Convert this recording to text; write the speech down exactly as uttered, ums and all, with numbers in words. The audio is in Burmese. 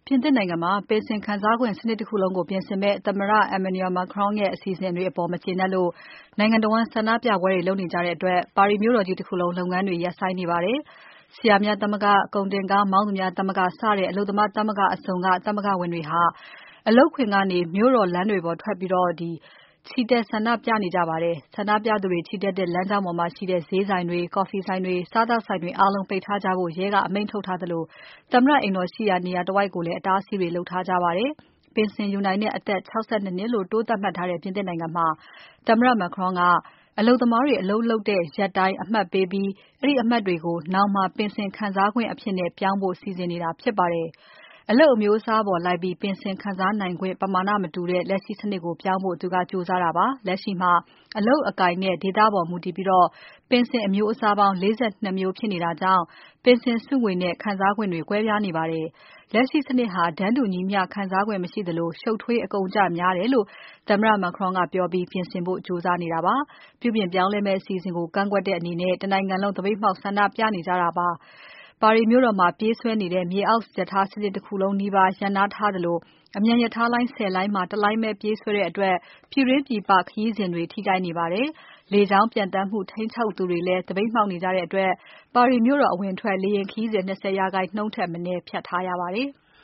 ပြင်သစ်နိုင်ငံမှာပင်စင်ခံစားခွင့်စနစ်တခုလုံးကိုပြင်ဆင်မယ့်သမ္မတ Emmanuel Macron ရဲ့အစီအစဉ်တွေအပေါ်မကျေနပ်လို့နိုင်ငံတဝန်းဆန္ဒပြပွဲတွေလုပ်နေကြတဲ့အတွက် ပါရီမြို့တော်ကြီးတခုလုံးလုပ်ငန်းတွေရပ်ဆိုင်းနေပါတယ်။ ဆရာများသမဂ္ဂ၊ ကုန်တင်ကားမောင်းသူများသမဂ္ဂစတဲ့အလုပ်သမားသမဂ္ဂအစုံက သမဂ္ဂဝင်တွေဟာ အလုပ်ခွင်ကနေ မြို့တော်လမ်းတွေပေါ်ထွက်ပြီး ချီတက်ဆန္ဒပြနေကြပါတယ်။ ဆန္ဒပြသူတွေချီတက်တဲ့လမ်းကြောင်းပေါ်မှာရှိတဲ့ ဈေးဆိုင်တွေ၊ ကော်ဖီဆိုင်တွေ၊ စားသောက်ဆိုင်တွေအားလုံးပိတ်ထားကြဖို့ ရဲကအမိန့်ထုတ်ထားသလို သမ္မတအိမ်တော်ရှိရာနေရာတဝိုက်ကိုလည်း အတားအဆီးတွေလုပ်ထားကြပါတယ်။ ပင်စင်ယူနိုင်တဲ့အသက် ၆၂ နှစ်လို့တိုးသတ်မှတ်ထားတဲ့ပြင်သစ်နိုင်ငံမှာ သမ္မတ Macron က အလုပ်သမားတွေအလုပ်လုပ်တဲ့ရက်တိုင်းအမှတ်ပေးပြီး အဲဒီအမှတ်တွေကို နောင်မှာပင်စင်ခံစားခွင့်အဖြစ်ပြောင်းဖို့စီစဉ်နေတာဖြစ်ပါတယ်။ အလုပ်အမျိုးအစားအပေါ်လိုက်ပြီး ပင်စင်ခံစားနိုင်ခွင့်ပမာဏမတူတဲ့ လက်ရှိစနစ်ကိုပြောင်းဖို့သူကကြိုးစားတာပါ။ လက်ရှိမှာ အလုပ်အကိုင်နဲ့ ဒေသပေါ်မူတည်ပြီး ပင်စင်အမျိုးအစားပေါင်း ၄၂ မျိုးဖြစ်နေတာကြောင့် ပင်စင်စုငွေနဲ့ခံစားခွင့်တွေကွဲပြားနေပါတယ်။ လက်ရှိစနစ်ဟာ တန်းတူညီမျှခံစားခွင့်မရှိသလို ရှုပ်ထွေးအကုန်အကျများတယ်လို့ သမ္မတ Macron ကပြောပြီး ပြင်ဆင်ဖို့ကြိုးစားနေတာပါ။ ပြုပြင်ပြောင်းလဲမယ့်အစီအစဉ်ကိုကန့်ကွက်တဲ့အနေနဲ့ တနိုင်ငံလုံးသပိတ်မှောက်ဆန္ဒပြနေကြတာပါ။ ပါရီမြို့တော်မှာပြေးဆွဲနေတဲ့ မြေအောက်ရထားစနစ်တခုလုံးနီးပါးရပ်နားထားသလို အမြန်ရထားလိုင်း ၁၀ လိုင်းမှာ တလိုင်းပဲပြေးဆွဲတဲ့အတွက် ပြည်တွင်း ပြည်ပခရီးစဉ်တွေထိခိုက်နေပါတယ်။ လေကြောင်းပျံသန်းမှုထိန်းချုပ်သူတွေလည်း သပိတ်မှောက်နေကြတဲ့အတွက် ပါရီမြို့တော်အဝင်အထွက် လေယာဉ်ခရီးစဉ် ၂၀% ထက်မနည်း ဖျက်ထားရပါတယ်။